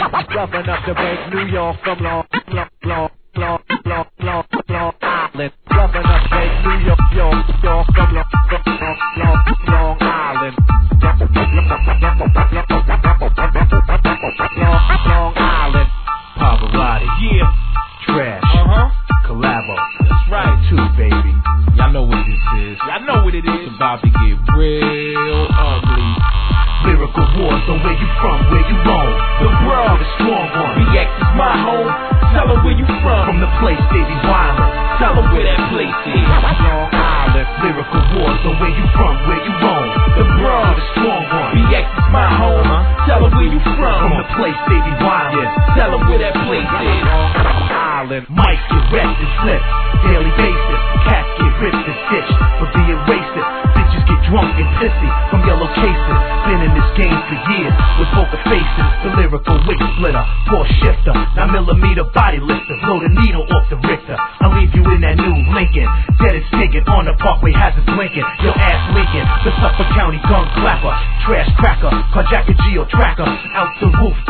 Rough enough to break New York from Long Island. Rough enough to break New York from Long Island. Long Island. Pavarotti. Yeah. Trash. Collabo. That's right. Too, baby. Y'all know what this is. Y'all know what it is. It's about to get real ugly. Lyrical wars on where you from, where you roam. The world is strong one. BX is my home. Tell them where you from. From the place they be violent. Tell them where that place is. Long Island. Lyrical wars on where you from, where you roam. The world is strong one. BX is my home. Tell them where you from. From the place they be violent. Tell them where that place is. Long Island. Mics get wrecked and flipped. Daily basis. Cats get ripped and stitched for being racist. Bitches get drunk and pissy from yellow cases. Been in this game for years with poker faces. The lyrical wig splitter, poor shifter, 9mm body lifter, blow the needle off the Richter. I'll leave you in that new Lincoln, dead and stinking on the parkway, hazards blinking. Your ass Lincoln, the Suffolk County gun clapper, trash cracker, carjacker geo tracker, out the roof